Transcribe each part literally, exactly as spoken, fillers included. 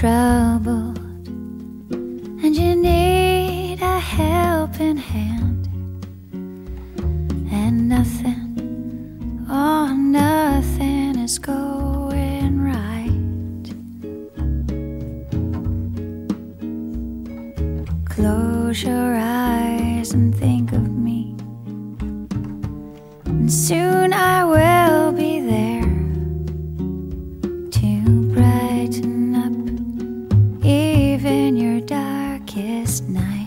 troubled and you need a helping hand, and nothing, oh nothing is going right. Close your eyes and think of me, and soon I will be there to brighten up even your darkest night.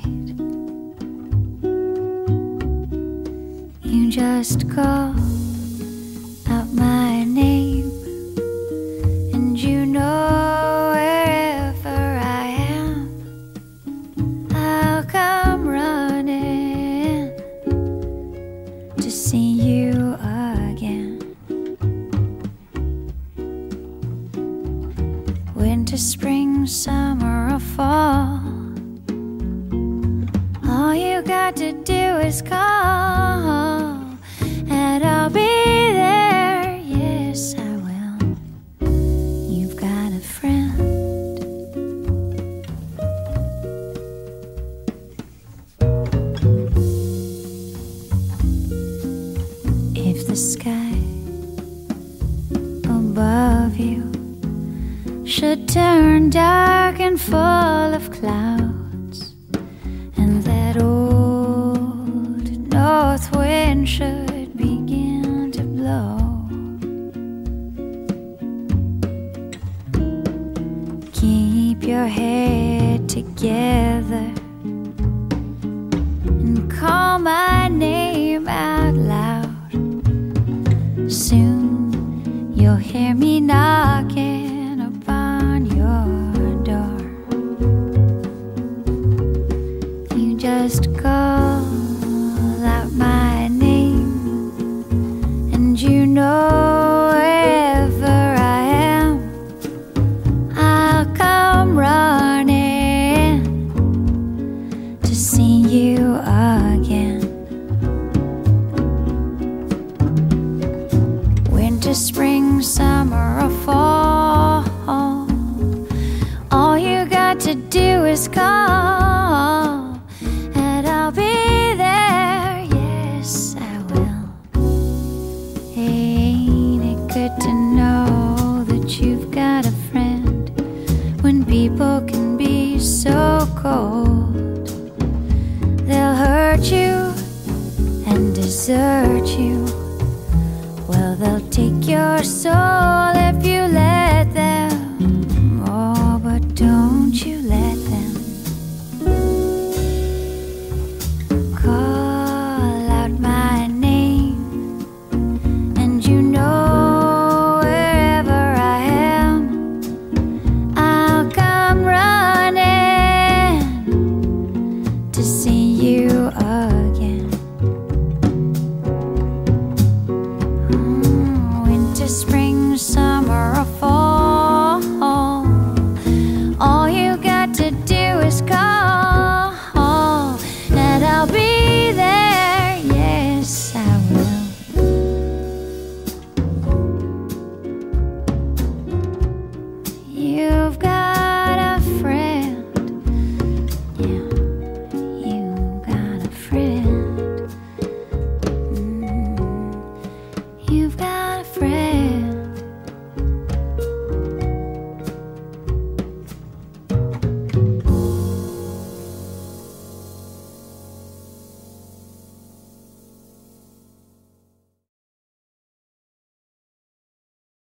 You just call out my name, and you know wherever I am, I'll come running to see you again. Winter, spring, summer, or fall, all you got to do is call, and I'll be there. Yes, I will. You've got a friend. If the sky above you should turn dark and full of clouds, and that old north wind should begin to blow, keep your head together and call my name out loud. Soon you'll hear me knocking upon your door. You just call out my name, and you know wherever I am, I'll come running to see you again. Winter, spring, summer, or fall, all you got to do is call, and I'll be there. Yes, I will. Ain't it good to know that you've got a friend when people can be so cold? They'll hurt you and desert you. Well, they'll take your soul if you let